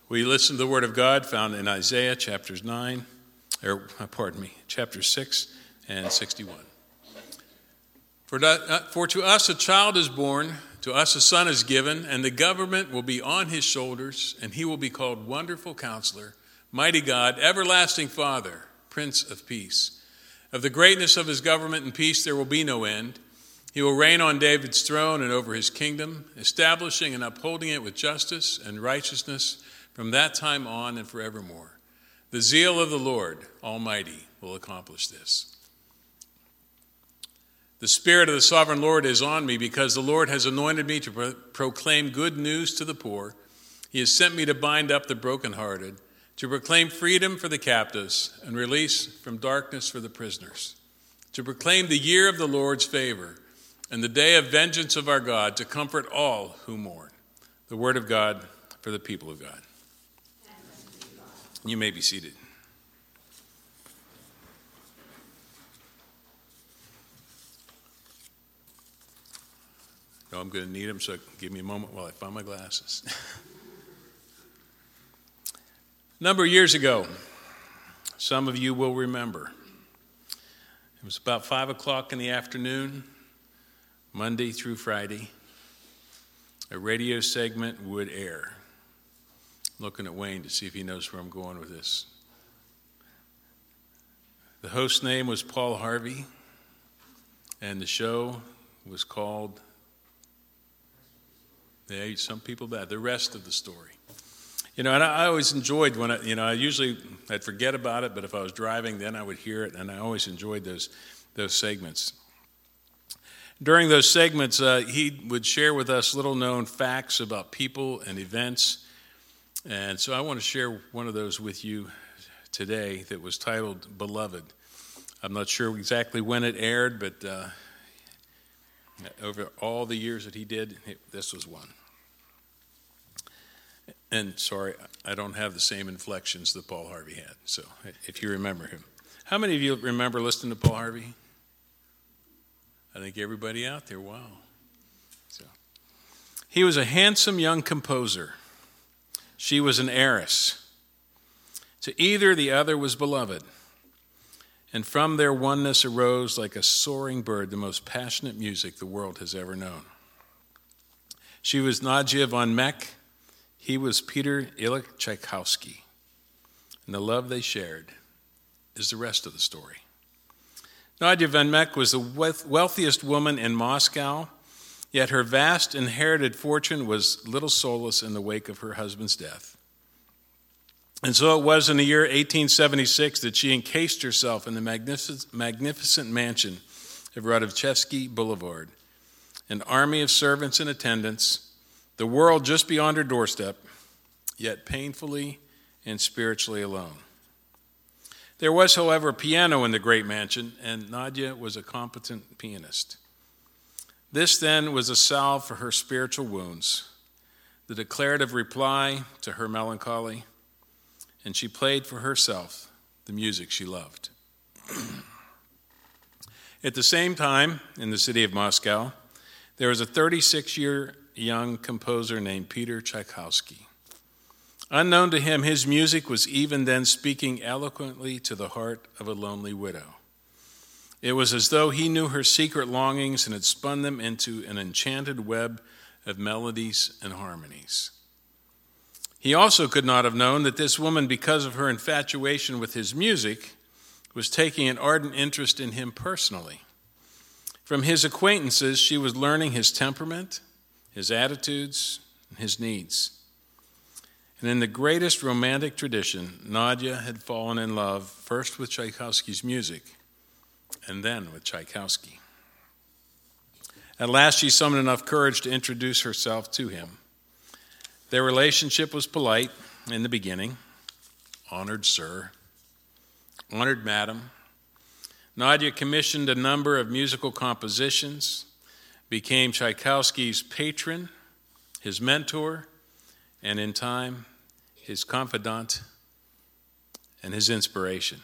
We listen to the word of God found in Isaiah chapters 6 and 61. For to us a child is born, to us a son is given, and the government will be on his shoulders, and he will be called Wonderful Counselor, Mighty God, Everlasting Father, Prince of Peace. Of the greatness of his government and peace there will be no end. He will reign on David's throne and over his kingdom, establishing and upholding it with justice and righteousness from that time on and forevermore. The zeal of the Lord Almighty will accomplish this. The Spirit of the Sovereign Lord is on me because the Lord has anointed me to proclaim good news to the poor. He has sent me to bind up the brokenhearted, to proclaim freedom for the captives and release from darkness for the prisoners, to proclaim the year of the Lord's favor and the day of vengeance of our God, to comfort all who mourn. The word of God for the people of God. You may be seated. No, I'm going to need them, so give me a moment while I find my glasses. A number of years ago, some of you will remember, it was about 5 o'clock in the afternoon, Monday through Friday. A radio segment would air. Looking at Wayne to see if he knows where I'm going with this. The host's name was Paul Harvey, and the show was called, some people bad, The Rest of the Story. And I always enjoyed when I'd forget about it, but if I was driving, then I would hear it, and I always enjoyed those segments. During those segments, he would share with us little-known facts about people and events. And so I want to share one of those with you today that was titled Beloved. I'm not sure exactly when it aired, but over all the years that he did, this was one. And sorry, I don't have the same inflections that Paul Harvey had, so if you remember him. How many of you remember listening to Paul Harvey? I think everybody out there, wow. So, he was a handsome young composer. She was an heiress. To either, the other was beloved. And from their oneness arose, like a soaring bird, the most passionate music the world has ever known. She was Nadia von Meck. He was Peter Ilich Tchaikovsky. And the love they shared is the rest of the story. Nadia von Meck was the wealthiest woman in Moscow, yet her vast inherited fortune was little solace in the wake of her husband's death. And so it was in the year 1876 that she encased herself in the magnificent mansion of Radovchevsky Boulevard, an army of servants and attendants, the world just beyond her doorstep, yet painfully and spiritually alone. There was, however, a piano in the great mansion, and Nadia was a competent pianist. This, then, was a salve for her spiritual wounds, the declarative reply to her melancholy, and she played for herself the music she loved. At the same time, in the city of Moscow, there was a 36-year young composer named Peter Tchaikovsky. Unknown to him, his music was even then speaking eloquently to the heart of a lonely widow. It was as though he knew her secret longings and had spun them into an enchanted web of melodies and harmonies. He also could not have known that this woman, because of her infatuation with his music, was taking an ardent interest in him personally. From his acquaintances, she was learning his temperament, his attitudes, and his needs. And in the greatest romantic tradition, Nadia had fallen in love first with Tchaikovsky's music and then with Tchaikovsky. At last, she summoned enough courage to introduce herself to him. Their relationship was polite in the beginning. Honored sir, honored madam. Nadia commissioned a number of musical compositions, became Tchaikovsky's patron, his mentor, and in time, his confidant and his inspiration.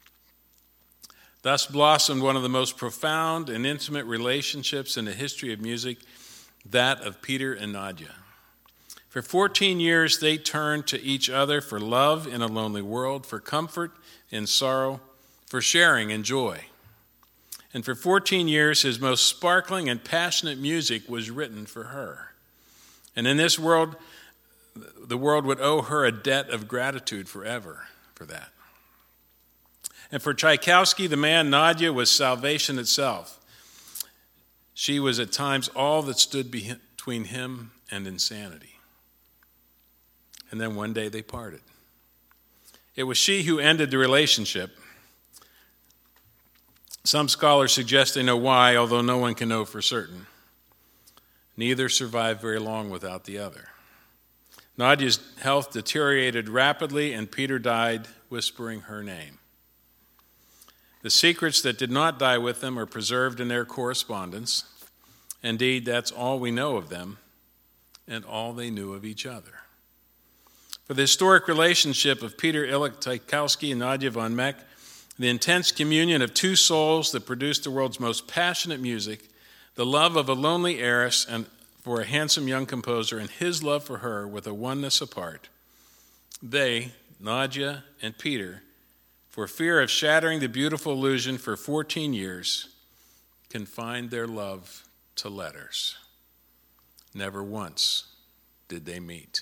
Thus blossomed one of the most profound and intimate relationships in the history of music, that of Peter and Nadia. For 14 years they turned to each other for love in a lonely world, for comfort in sorrow, for sharing in joy. And for 14 years his most sparkling and passionate music was written for her. And in this world, the world would owe her a debt of gratitude forever for that. And for Tchaikovsky, the man, Nadia was salvation itself. She was at times all that stood between him and insanity. And then one day they parted. It was she who ended the relationship. Some scholars suggest they know why, although no one can know for certain. Neither survived very long without the other. Nadia's health deteriorated rapidly, and Peter died whispering her name. The secrets that did not die with them are preserved in their correspondence. Indeed, that's all we know of them and all they knew of each other. For the historic relationship of Peter Illich Tchaikovsky and Nadia von Meck, the intense communion of two souls that produced the world's most passionate music, the love of a lonely heiress and for a handsome young composer, and his love for her with a oneness apart, they, Nadia and Peter, for fear of shattering the beautiful illusion for 14 years, confined their love to letters. Never once did they meet.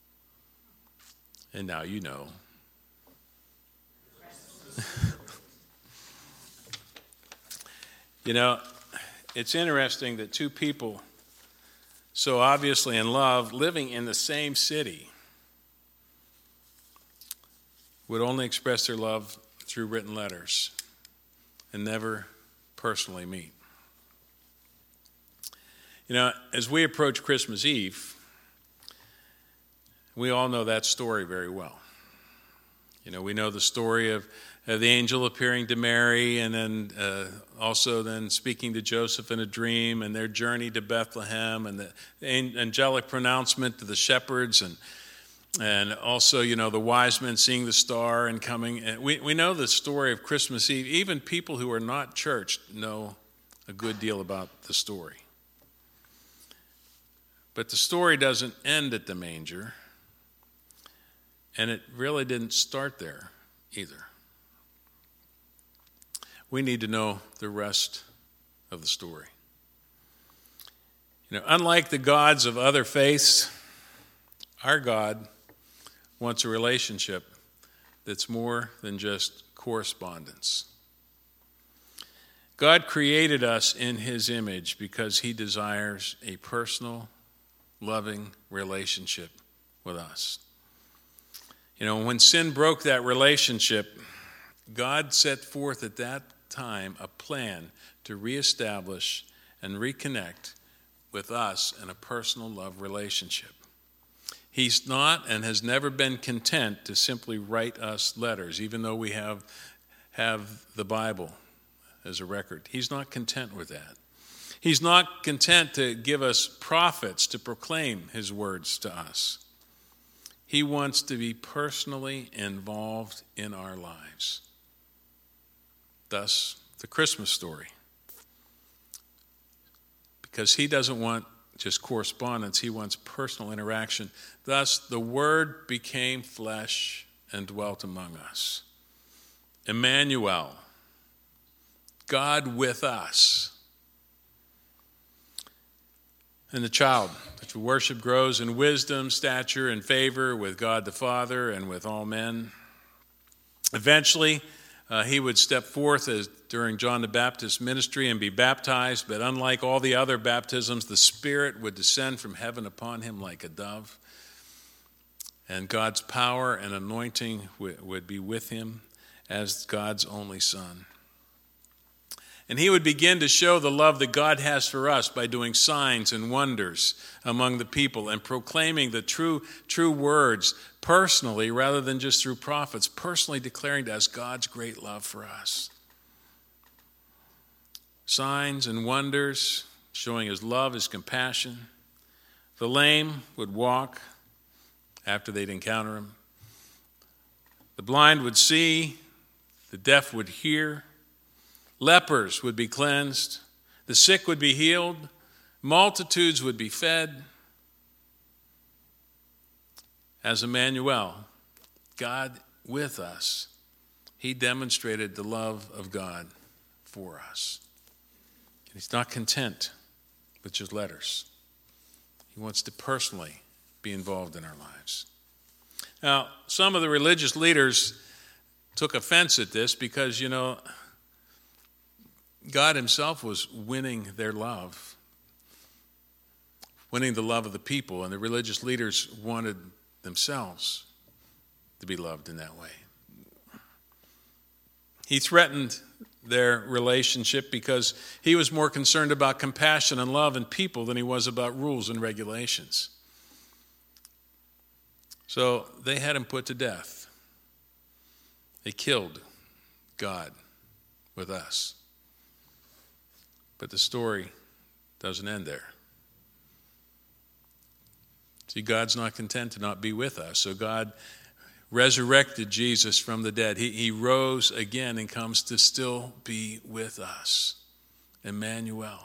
And now you know. You know, it's interesting that two people so obviously in love, living in the same city, would only express their love through written letters and never personally meet. You know, as we approach Christmas Eve, we all know that story very well. You know, we know the story of the angel appearing to Mary and then also then speaking to Joseph in a dream and their journey to Bethlehem and the angelic pronouncement to the shepherds and also, you know, the wise men seeing the star and coming. And we know the story of Christmas Eve. Even people who are not church know a good deal about the story. But the story doesn't end at the manger, and it really didn't start there either. We need to know the rest of the story. You know, unlike the gods of other faiths, our God wants a relationship that's more than just correspondence. God created us in his image because he desires a personal, loving relationship with us. You know, when sin broke that relationship, God set forth at that time a plan to reestablish and reconnect with us in a personal love relationship. He's not and has never been content to simply write us letters, even though we have the Bible as a record. He's not content with that. He's not content to give us prophets to proclaim his words to us. He wants to be personally involved in our lives. Thus, the Christmas story. Because he doesn't want just correspondence, he wants personal interaction. Thus, the Word became flesh and dwelt among us. Emmanuel, God with us. And the child, which worship grows in wisdom, stature, and favor with God the Father and with all men. Eventually, he would step forth during John the Baptist's ministry and be baptized, but unlike all the other baptisms, the Spirit would descend from heaven upon him like a dove, and God's power and anointing would be with him as God's only Son. And he would begin to show the love that God has for us by doing signs and wonders among the people and proclaiming the true words personally rather than just through prophets, personally declaring to us God's great love for us. Signs and wonders showing his love, his compassion. The lame would walk after they'd encounter him. The blind would see, the deaf would hear. Lepers would be cleansed, the sick would be healed, multitudes would be fed. as Emmanuel, God with us, he demonstrated the love of God for us. And he's not content with just letters. He wants to personally be involved in our lives. Now, some of the religious leaders took offense at this because, God himself was winning their love, winning the love of the people, and the religious leaders wanted themselves to be loved in that way. He threatened their relationship because he was more concerned about compassion and love in people than he was about rules and regulations. So they had him put to death. They killed God with us. But the story doesn't end there. See, God's not content to not be with us. So God resurrected Jesus from the dead. He rose again and comes to still be with us. Emmanuel.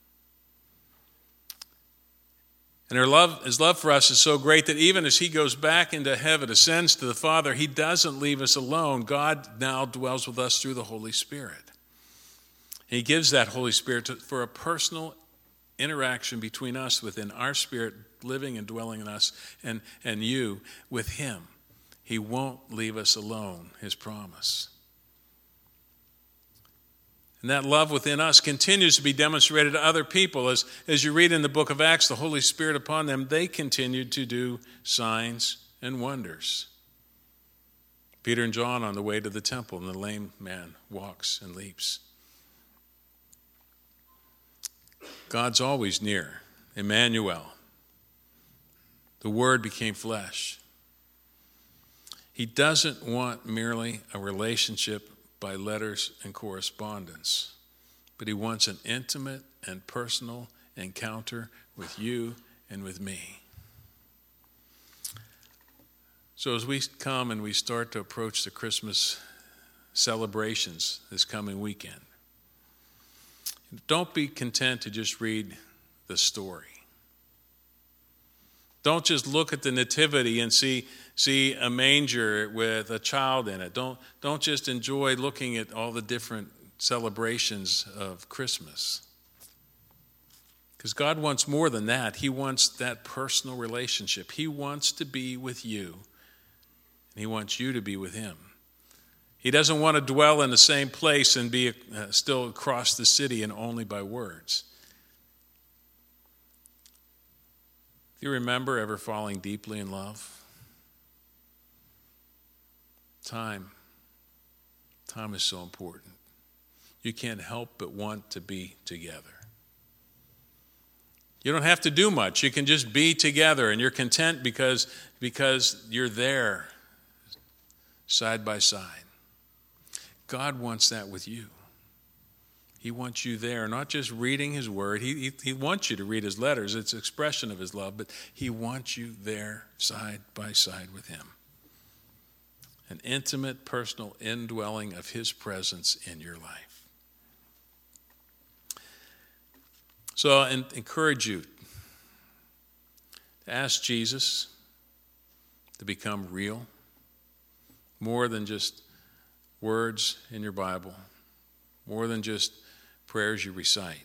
And his love for us is so great that even as he goes back into heaven, ascends to the Father, he doesn't leave us alone. God now dwells with us through the Holy Spirit. He gives that Holy Spirit for a personal interaction between us, within our spirit living and dwelling in us, and you with him. He won't leave us alone, his promise. And that love within us continues to be demonstrated to other people. As you read in the book of Acts, the Holy Spirit upon them, they continued to do signs and wonders. Peter and John on the way to the temple, and the lame man walks and leaps. God's always near. Emmanuel. The Word became flesh. He doesn't want merely a relationship by letters and correspondence, but he wants an intimate and personal encounter with you and with me. So as we come and we start to approach the Christmas celebrations this coming weekend, don't be content to just read the story. Don't just look at the nativity and see a manger with a child in it. Don't just enjoy looking at all the different celebrations of Christmas. Because God wants more than that. He wants that personal relationship. He wants to be with you, and he wants you to be with him. He doesn't want to dwell in the same place and be still across the city and only by words. Do you remember ever falling deeply in love? Time is so important. You can't help but want to be together. You don't have to do much. You can just be together, and you're content because you're there side by side. God wants that with you. He wants you there, not just reading his word. He wants you to read his letters. It's an expression of his love, but he wants you there side by side with him. An intimate, personal indwelling of his presence in your life. So I encourage you to ask Jesus to become real, more than just words in your Bible, more than just prayers you recite.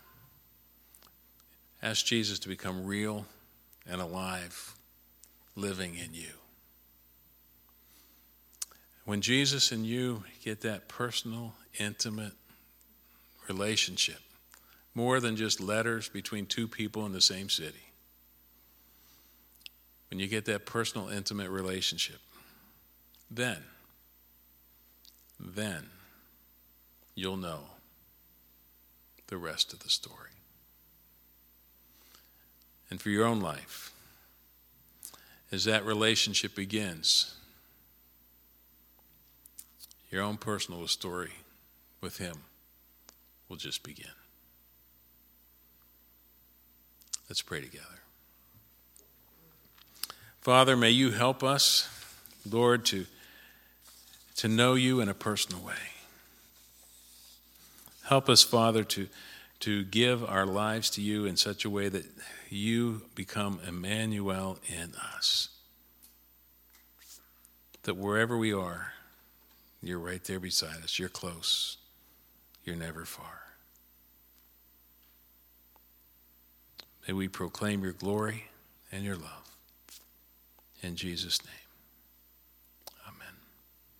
Ask Jesus to become real and alive, living in you. When Jesus and you get that personal, intimate relationship, more than just letters between two people in the same city, when you get that personal, intimate relationship, then you'll know the rest of the story. And for your own life, as that relationship begins, your own personal story with him will just begin. Let's pray together. Father, may you help us, Lord, to know you in a personal way. Help us, Father, to give our lives to you in such a way that you become Emmanuel in us. that wherever we are, you're right there beside us. You're close. You're never far. May we proclaim your glory and your love. In Jesus' name.